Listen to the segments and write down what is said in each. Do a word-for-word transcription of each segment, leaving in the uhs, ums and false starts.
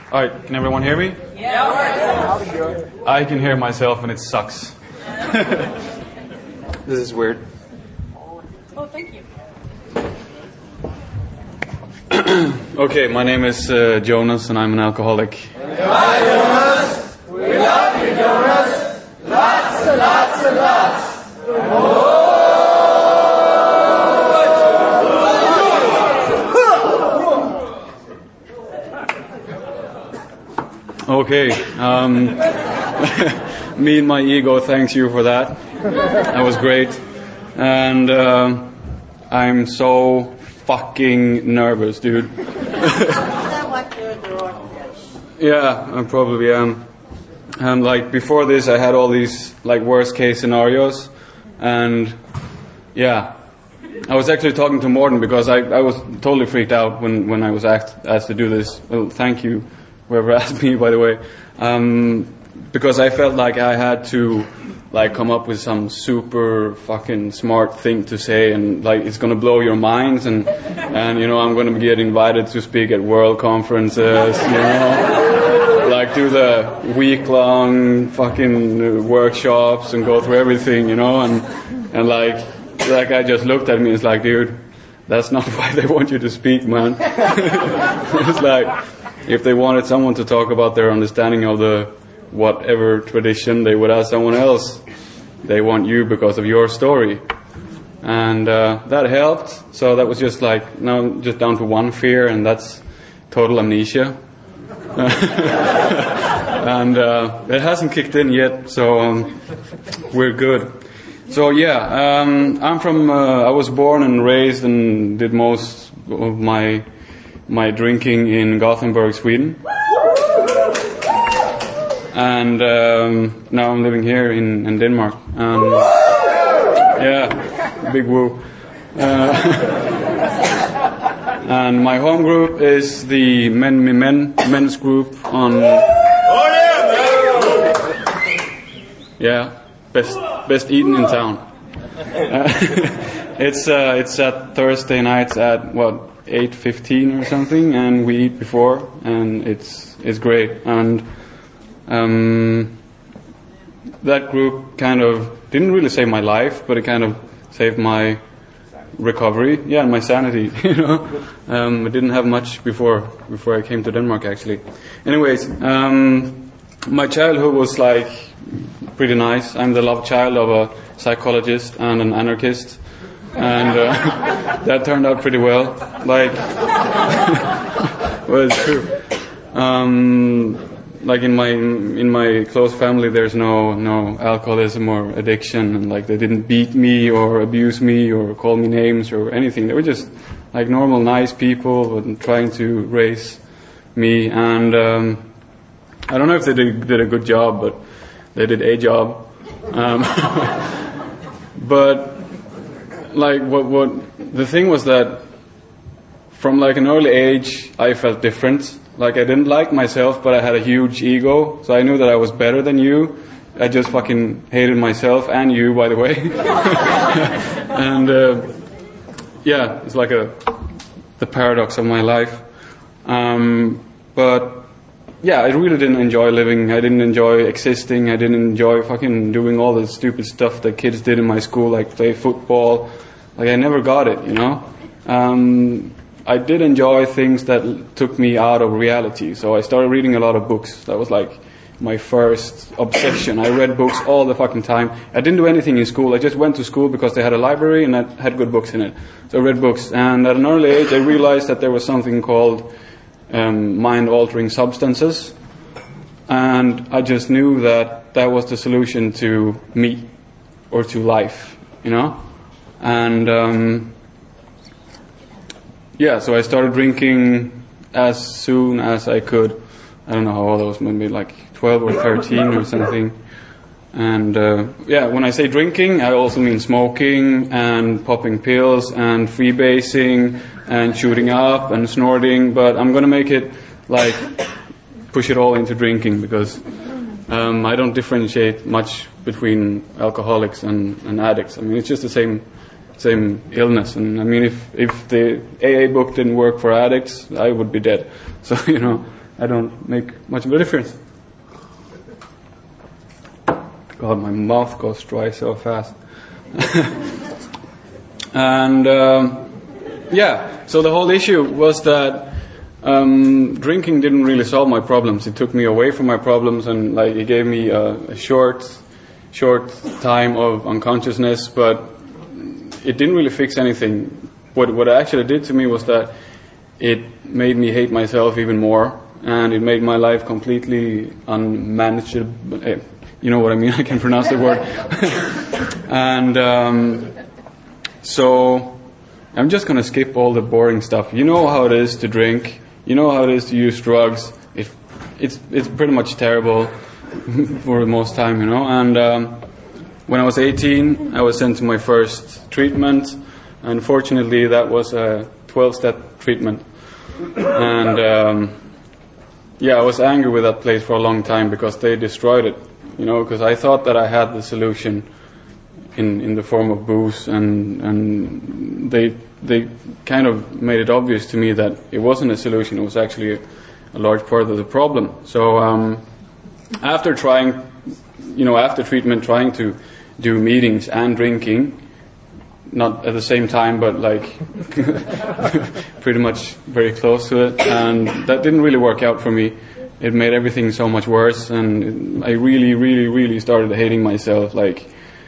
Alright, can everyone hear me? Yeah. I can hear myself and it sucks. This is weird. Oh, thank you. Okay, my name is uh, Jonas and I'm an alcoholic. Hi Jonas! We love you, Jonas! Lots and lots and lots! Oh! Okay, um, me and my ego thanks you for that. That was great. And uh, I'm so fucking nervous, dude. Yeah, I probably am. And like before this I had all these like worst case scenarios, and yeah, I was actually talking to Morten because I, I was totally freaked out when, when I was asked, asked to do this. Well, thank you, whoever asked me, by the way, um, because I felt like I had to like come up with some super fucking smart thing to say, and like it's gonna blow your minds, and and you know I'm gonna get invited to speak at world conferences, you know, like do the week long fucking workshops and go through everything, you know, and and like that guy just looked at me and was like, dude, that's not why they want you to speak, man. It's like if they wanted someone to talk about their understanding of the whatever tradition, they would ask someone else. They want you because of your story. And uh, that helped. So that was just like, now I'm just down to one fear, and that's total amnesia. And uh, it hasn't kicked in yet, so um, we're good. So yeah, um, I'm from, uh, I was born and raised and did most of my my drinking in Gothenburg, Sweden. And um, now I'm living here in, in Denmark. Um, yeah, big woo. Uh, and my home group is the Men Me Men men's group on. Oh yeah! Yeah, best best eaten in town. Uh, it's uh, it's at Thursday nights at what eight fifteen or something, and we eat before, and it's it's great. And Um, that group kind of didn't really save my life, but it kind of saved my recovery, yeah, and my sanity. You know, um, I didn't have much before before I came to Denmark, actually. Anyways, um, my childhood was like pretty nice. I'm the love child of a psychologist and an anarchist, and uh, that turned out pretty well. Like, well, it's true. Um, Like in my in my close family, there's no no alcoholism or addiction, and like they didn't beat me or abuse me or call me names or anything. They were just like normal, nice people and trying to raise me. And um, I don't know if they did, did a good job, but they did a job. Um, but like what what the thing was that from like an early age, I felt different. Like I didn't like myself, but I had a huge ego, so I knew that I was better than you. I just fucking hated myself and you, by the way. And uh, yeah, it's like a the paradox of my life. Um, but yeah, I really didn't enjoy living. I didn't enjoy existing. I didn't enjoy fucking doing all the stupid stuff that kids did in my school, like play football. Like I never got it, you know. Um, I did enjoy things that took me out of reality, so I started reading a lot of books. That was like my first obsession. I read books all the fucking time. I didn't do anything in school. I just went to school because they had a library and that had good books in it. So I read books, and at an early age I realized that there was something called um, mind-altering substances, and I just knew that that was the solution to me, or to life, you know? And um yeah, so I started drinking as soon as I could. I don't know how old I was, maybe like twelve or thirteen or something. And uh, yeah, when I say drinking, I also mean smoking and popping pills and freebasing and shooting up and snorting. But I'm going to make it like push it all into drinking, because um, I don't differentiate much between alcoholics and, and addicts. I mean, it's just the same same illness. And I mean, if if the A A book didn't work for addicts, I would be dead. So, you know, I don't make much of a difference. God, my mouth goes dry so fast. And um, yeah, so the whole issue was that um, drinking didn't really solve my problems. It took me away from my problems, and like it gave me a, a short, short time of unconsciousness, but it didn't really fix anything. What what it actually did to me was that it made me hate myself even more, and it made my life completely unmanageable. You know what I mean? I can pronounce the word. And um, so I'm just going to skip all the boring stuff. You know how it is to drink. You know how it is to use drugs. It, it's it's pretty much terrible for the most time, you know. And um, when I was eighteen, I was sent to my first treatment. And fortunately, that was a twelve-step treatment. And um, yeah, I was angry with that place for a long time because they destroyed it. You know, because I thought that I had the solution in in the form of booze, and and they they kind of made it obvious to me that it wasn't a solution. It was actually a, a large part of the problem. So um, after trying, you know, after treatment, trying to do meetings and drinking, not at the same time, but like pretty much very close to it, and that didn't really work out for me. It made everything so much worse, and I really, really, really started hating myself, like,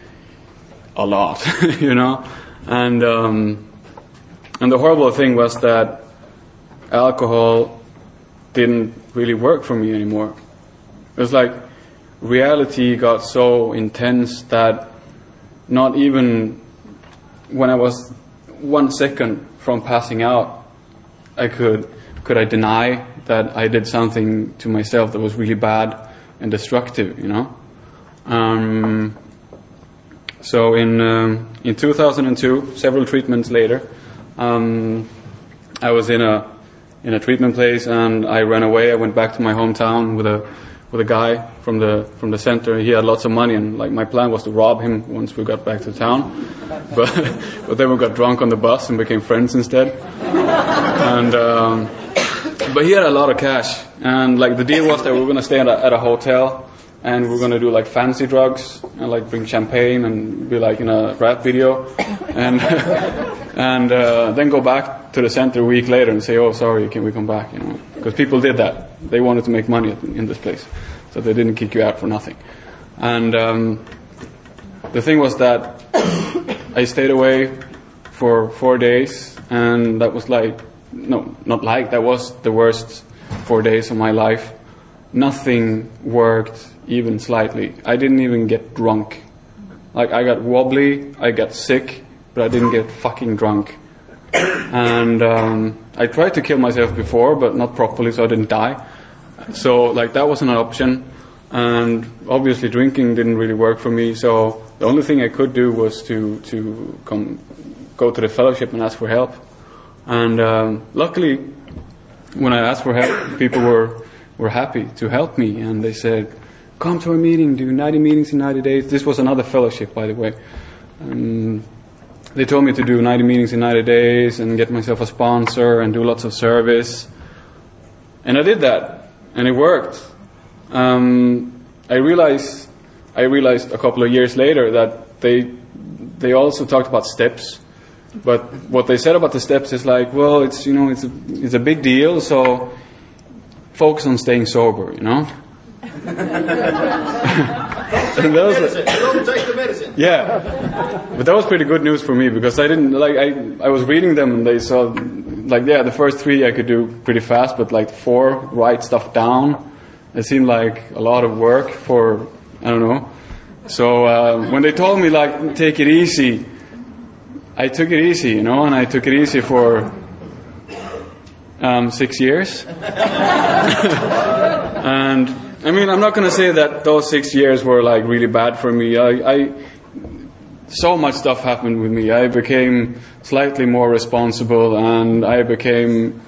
a lot, you know? And um, and the horrible thing was that alcohol didn't really work for me anymore. It was like reality got so intense that not even when I was one second from passing out, I could could I deny that I did something to myself that was really bad and destructive, you know. Um, so in um, in two thousand two, several treatments later, um, I was in a in a treatment place, and I ran away. I went back to my hometown with a with a guy from the from the center. He had lots of money, and like my plan was to rob him once we got back to town. But but then we got drunk on the bus and became friends instead. And um, but he had a lot of cash, and like the deal was that we were gonna stay at a, at a hotel, and we were gonna do like fancy drugs and like bring champagne and be like in a rap video, and and uh, then go back to the center a week later and say, oh, sorry, can we come back? You know, because people did that. They wanted to make money in this place, so they didn't kick you out for nothing. And um, the thing was that I stayed away for four days, and that was like, no, not like, that was the worst four days of my life. Nothing worked even slightly. I didn't even get drunk. Like, I got wobbly, I got sick, but I didn't get fucking drunk. And um, I tried to kill myself before, but not properly, so I didn't die. So, like, that wasn't an option. And obviously drinking didn't really work for me, so the only thing I could do was to, to come, go to the fellowship and ask for help. And um, luckily, when I asked for help, people were were happy to help me, and they said, come to a meeting, do ninety meetings in ninety days. This was another fellowship, by the way. Um, they told me to do ninety meetings in ninety days and get myself a sponsor and do lots of service. And I did that, and it worked. Um, I realized, I realized a couple of years later that they they also talked about steps. But what they said about the steps is like, well, it's, you know, it's a, it's a big deal, so focus on staying sober, you know? And that was like, don't take the medicine. Yeah. But that was pretty good news for me, because I didn't, like, I, I was reading them and they saw, like, yeah, the first three I could do pretty fast, but like four, write stuff down, it seemed like a lot of work for, I don't know. So uh, when they told me, like, take it easy, I took it easy, you know, and I took it easy for um, six years. And, I mean, I'm not going to say that those six years were, like, really bad for me. I, I, so much stuff happened with me. I became slightly more responsible, and I became,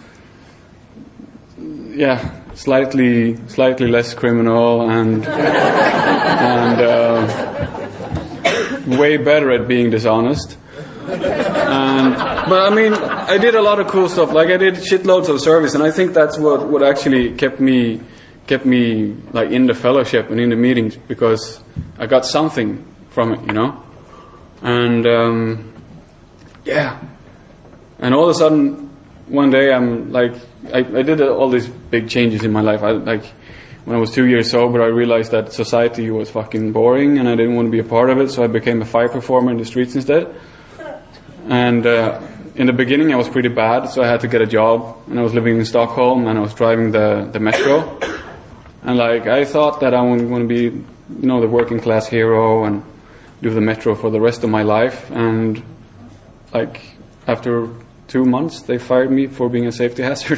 yeah, slightly, slightly less criminal, and, and uh, way better at being dishonest. And, but I mean, I did a lot of cool stuff. Like I did shitloads of service, and I think that's what, what actually kept me kept me like in the fellowship and in the meetings, because I got something from it, you know. And um, yeah, and all of a sudden, one day I'm like, I, I did all these big changes in my life. I like when I was two years sober, I realized that society was fucking boring, and I didn't want to be a part of it. So I became a fire performer in the streets instead. And uh, in the beginning, I was pretty bad, so I had to get a job. And I was living in Stockholm, and I was driving the the metro. And like I thought that I was going to be, you know, the working class hero and do the metro for the rest of my life. And like after two months, they fired me for being a safety hazard.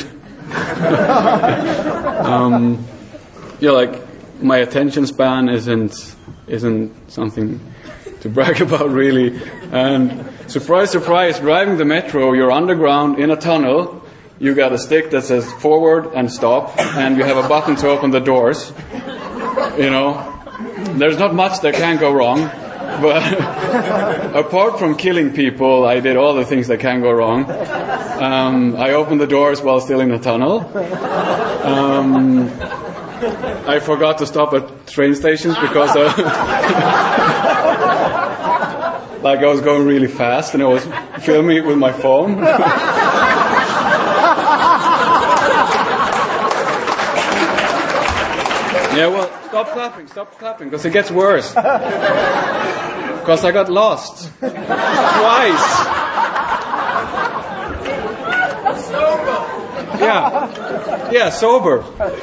um, yeah, like my attention span isn't isn't something to brag about, really. And surprise, surprise, driving the metro, you're underground in a tunnel. You got a stick that says forward and stop, and you have a button to open the doors. You know, there's not much that can go wrong. But apart from killing people, I did all the things that can go wrong. Um, I opened the doors while still in the tunnel. Um, I forgot to stop at train stations because uh, like I was going really fast and I was filming it with my phone. Yeah, well, stop clapping, stop clapping, because it gets worse. Because I got lost. Twice. Sober. Yeah. Yeah, sober.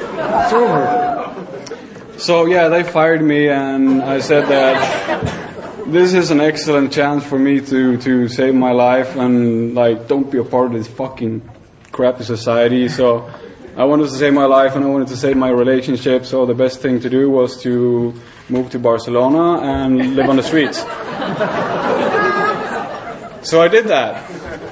Sober. So, yeah, they fired me, and I said that this is an excellent chance for me to, to save my life and, like, don't be a part of this fucking crappy society. So I wanted to save my life and I wanted to save my relationship, so the best thing to do was to move to Barcelona and live on the streets. So I did that.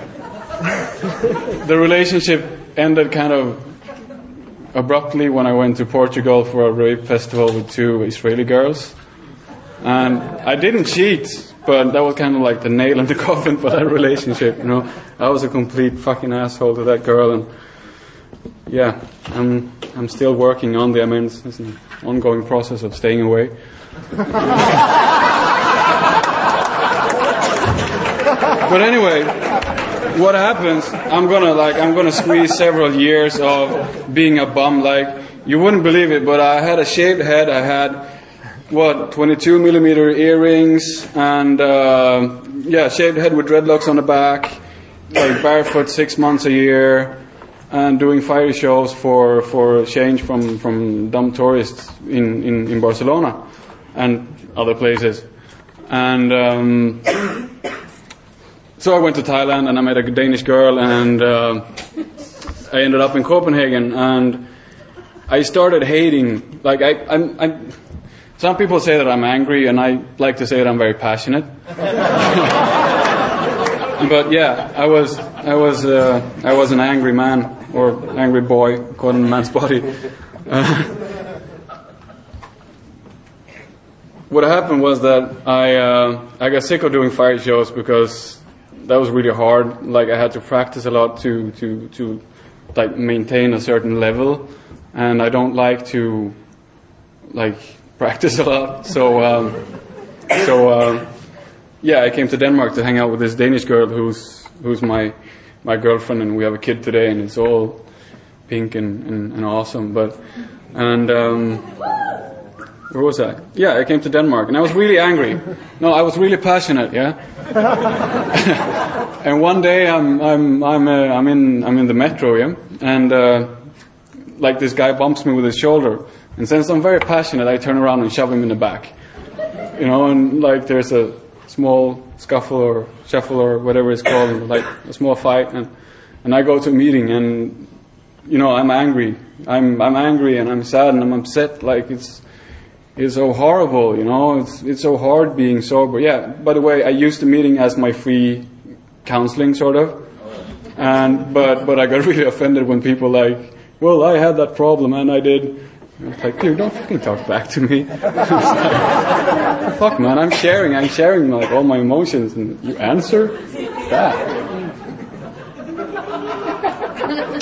The relationship ended kind of abruptly when I went to Portugal for a rape festival with two Israeli girls. And I didn't cheat, but that was kind of like the nail in the coffin for that relationship, you know. I was a complete fucking asshole to that girl, and yeah, I'm I'm still working on the, I mean, it's, it's an ongoing process of staying away. But anyway, what happens, I'm gonna like, I'm gonna squeeze several years of being a bum. Like, you wouldn't believe it, but I had a shaved head, I had, what, twenty-two millimeter earrings, and uh, yeah, shaved head with dreadlocks on the back, like barefoot six months a year, and doing fire shows for, for change from, from dumb tourists in, in, in Barcelona and other places. And um, so I went to Thailand and I met a Danish girl, and uh, I ended up in Copenhagen, and I started hating, like I, I'm, I'm, some people say that I'm angry, and I like to say that I'm very passionate. But yeah, I was, I was, uh, I was an angry man, or angry boy, caught in a man's body. Uh, what happened was that I, uh, I got sick of doing fire shows because that was really hard. Like, I had to practice a lot to, to, to, like, maintain a certain level, and I don't like to, like, practice a lot. So, um, so, uh, yeah, I came to Denmark to hang out with this Danish girl who's, who's my, my girlfriend, and we have a kid today, and it's all pink and, and, and awesome. But, and, um, where was I? Yeah, I came to Denmark, and I was really angry. No, I was really passionate, yeah. And one day I'm, I'm, I'm, uh, I'm in, I'm in the metro, yeah, and, uh, like this guy bumps me with his shoulder, and since I'm very passionate, I turn around and shove him in the back. You know, and like there's a small scuffle or shuffle or whatever it's called, like a small fight, and and I go to a meeting, and you know, I'm angry. I'm I'm angry and I'm sad and I'm upset. Like it's it's so horrible, you know. It's it's so hard being sober. Yeah. By the way, I used the meeting as my free counseling, sort of, and but but I got really offended when people like, well, I had that problem and I did. It's like, dude, don't fucking talk back to me. Like, fuck, man, I'm sharing, I'm sharing like all my emotions, and you answer that.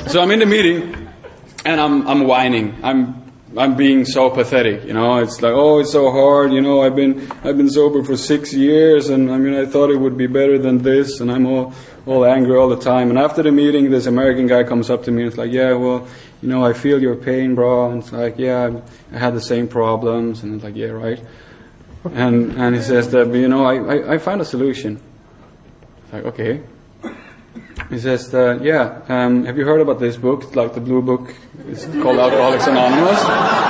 So I'm in the meeting, and I'm I'm whining. I'm I'm being so pathetic, you know. It's like, oh, it's so hard, you know. I've been I've been sober for six years, and I mean, I thought it would be better than this, and I'm all all angry all the time. And after the meeting, this American guy comes up to me and it's like, yeah, well, you know, I feel your pain, bro. And it's like, yeah, I had the same problems, and it's like, yeah, right. And and he says that, you know, I I, I found a solution. It's like, okay. He says, uh, yeah, um, have you heard about this book, like the blue book? It's called Alcoholics Anonymous.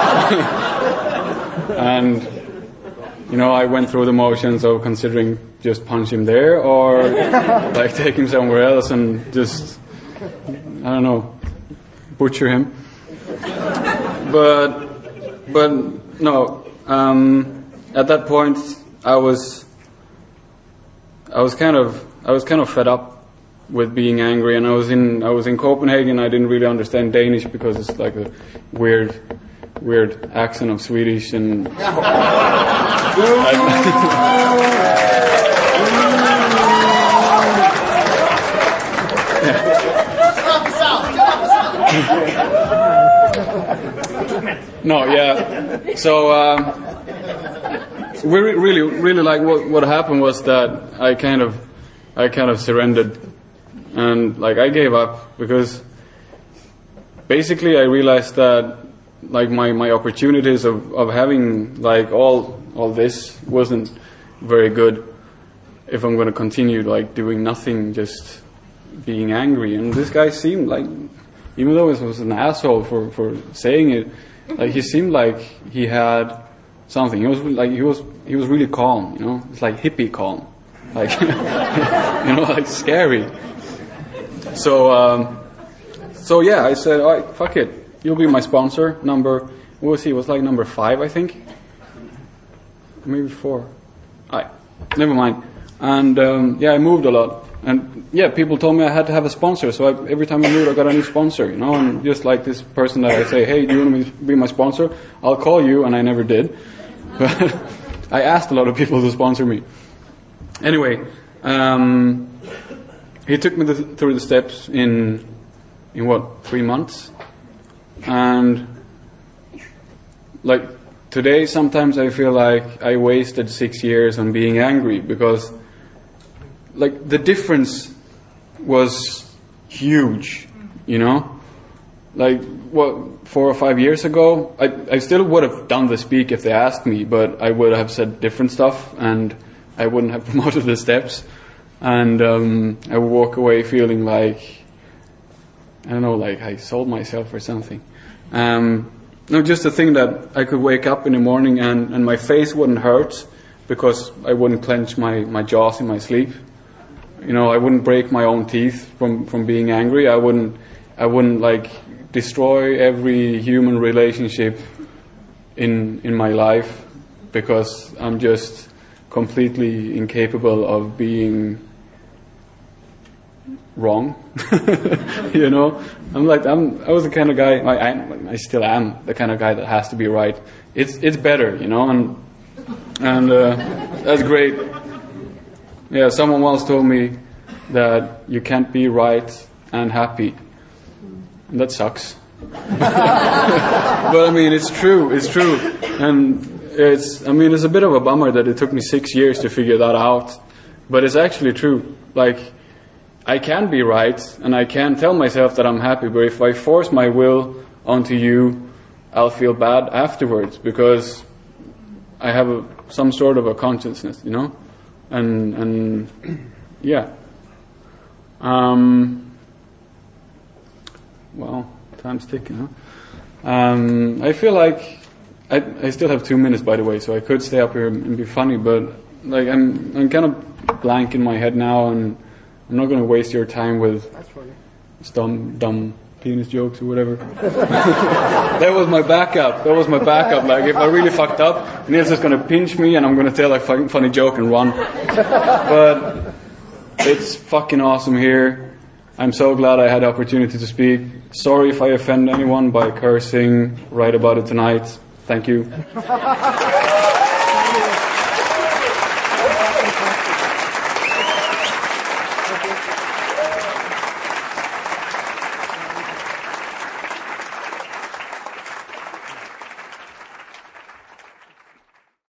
And, you know, I went through the motions of considering just punch him there or like take him somewhere else and just, I don't know, butcher him. But, but no, um, at that point I was, I was kind of, I was kind of fed up with being angry, and I was in I was in Copenhagen. I didn't really understand Danish because it's like a weird weird accent of Swedish, and no, yeah. So um, we really really like what what happened was that I kind of I kind of surrendered. And like I gave up because basically I realized that like my, my opportunities of, of having like all all this wasn't very good if I'm going to continue like doing nothing, just being angry. And this guy seemed like, even though he was an asshole for, for saying it, like he seemed like he had something. He was like he was he was really calm, you know. It's like hippie calm, like you know, like scary. So, um, so yeah, I said, all right, fuck it. You'll be my sponsor. Number, what was he? It was like number five, I think. Maybe four. All right, never mind. And, um, yeah, I moved a lot. And, yeah, people told me I had to have a sponsor. So I, every time I moved, I got a new sponsor, you know. And just like this person that I say, hey, do you want to be my sponsor? I'll call you, and I never did. But I asked a lot of people to sponsor me. Anyway, um... he took me th- through the steps in, in what, three months? And, like, today sometimes I feel like I wasted six years on being angry because, like, the difference was huge, you know? Like, what, four or five years ago, I, I still would have done the speak if they asked me, but I would have said different stuff and I wouldn't have promoted the steps. And um, I would walk away feeling like, I don't know, like I sold myself or something. Um, no, just the thing that I could wake up in the morning and, and my face wouldn't hurt because I wouldn't clench my, my jaws in my sleep. You know, I wouldn't break my own teeth from, from being angry. I wouldn't, I wouldn't like destroy every human relationship in in my life because I'm just completely incapable of being wrong. You know, I'm like I'm I was the kind of guy I, I I still am the kind of guy that has to be right. It's it's better, you know, and and uh, that's great. Yeah, someone once told me that you can't be right and happy, and that sucks. But I mean, it's true. It's true, and it's I mean, it's a bit of a bummer that it took me six years to figure that out, but it's actually true. Like, I can be right, and I can tell myself that I'm happy, but if I force my will onto you, I'll feel bad afterwards, because I have a, some sort of a consciousness, you know? And, and yeah. Um, well, time's ticking, huh? Um, I feel like, I, I still have two minutes, by the way, so I could stay up here and be funny, but like I'm, I'm kind of blank in my head now, and I'm not going to waste your time with dumb, dumb penis jokes or whatever. That was my backup. That was my backup. Like, if I really fucked up, Niels is going to pinch me and I'm going to tell a fucking funny joke and run. But it's fucking awesome here. I'm so glad I had the opportunity to speak. Sorry if I offend anyone by cursing. Write about it tonight. Thank you.